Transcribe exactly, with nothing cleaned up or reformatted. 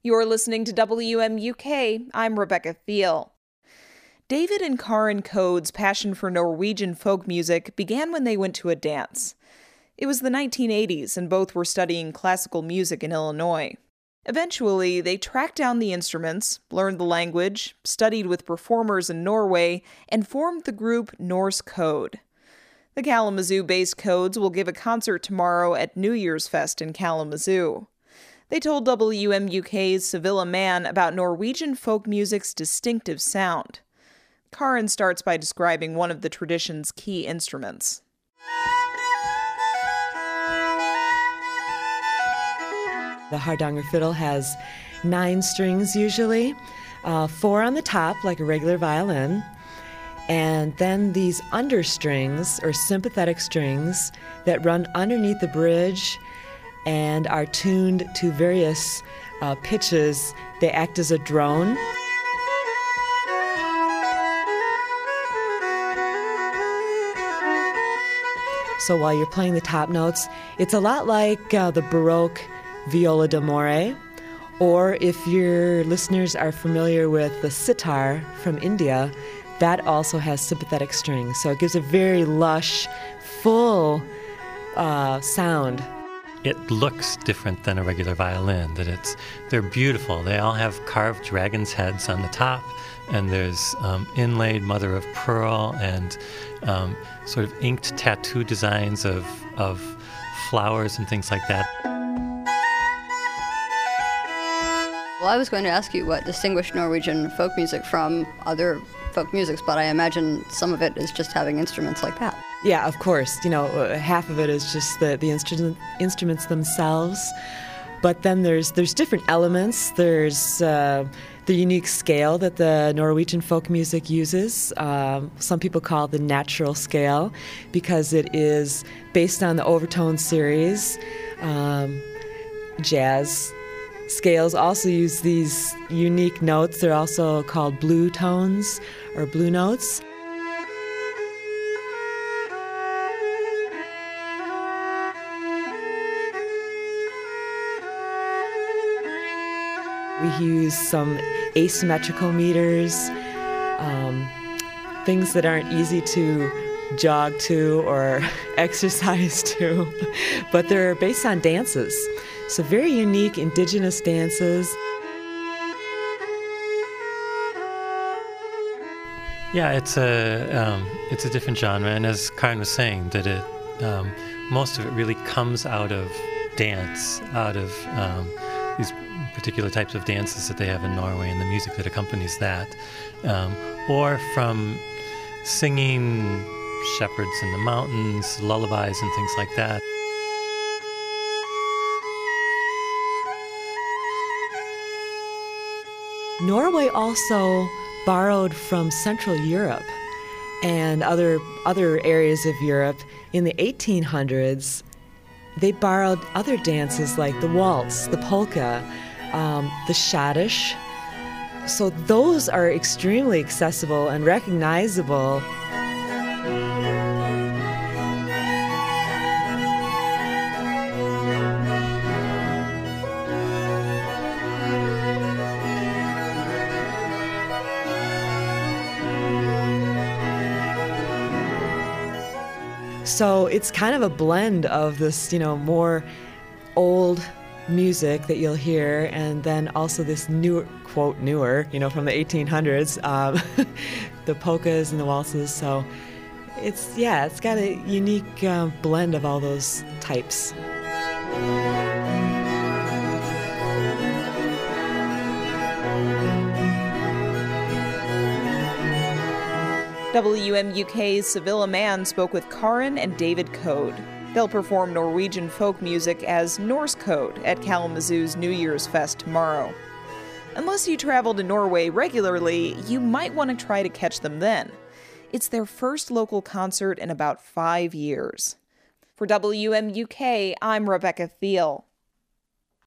You're listening to W M U K. I'm Rebecca Thiel. David and Karen Code's passion for Norwegian folk music began when they went to a dance. It was the nineteen eighties, and both were studying classical music in Illinois. Eventually, they tracked down the instruments, learned the language, studied with performers in Norway, and formed the group Norse Code. The Kalamazoo-based Codes will give a concert tomorrow at New Year's Fest in Kalamazoo. They told W M U K's Sevilla Mann about Norwegian folk music's distinctive sound. Karen starts by describing one of the tradition's key instruments. The Hardanger fiddle has nine strings usually, uh, four on the top like a regular violin, and then these understrings or sympathetic strings that run underneath the bridge and are tuned to various uh, pitches. They act as a drone. So while you're playing the top notes, it's a lot like uh, the Baroque viola d'amore, or if your listeners are familiar with the sitar from India, that also has sympathetic strings. So it gives a very lush, full uh, sound. It looks different than a regular violin, that it's, they're beautiful. They all have carved dragon's heads on the top, and there's um, inlaid mother of pearl and um, sort of inked tattoo designs of, of flowers and things like that. Well, I was going to ask you what distinguished Norwegian folk music from other folk musics, but I imagine some of it is just having instruments like that. Yeah, of course. You know, uh, half of it is just the, the instrument, instruments themselves. But then there's there's different elements. There's uh, the unique scale that the Norwegian folk music uses. Um, some people call it the natural scale because it is based on the overtone series. Um, jazz scales also use these unique notes. They're also called blue tones or blue notes. We use some asymmetrical meters, um, things that aren't easy to jog to or exercise to, but they're based on dances. So very unique indigenous dances. Yeah, it's a um, it's a different genre, and as Karen was saying, that it um, most of it really comes out of dance, out of um, these particular types of dances that they have in Norway and the music that accompanies that, um, or from singing shepherds in the mountains, lullabies and things like that. Norway also borrowed from Central Europe and other other areas of Europe. In the eighteen hundreds, they borrowed other dances like the waltz, the polka, um, the schottische. So those are extremely accessible and recognizable. So it's kind of a blend of this, you know, more old music that you'll hear, and then also this newer, quote, newer, you know, from the eighteen hundreds, um, the polkas and the waltzes. So it's, yeah, it's got a unique uh, blend of all those types. W M U K's Sevilla Mann spoke with Karen and David Code. They'll perform Norwegian folk music as Norse Code at Kalamazoo's New Year's Fest tomorrow. Unless you travel to Norway regularly, you might want to try to catch them then. It's their first local concert in about five years. For W M U K, I'm Rebecca Thiel.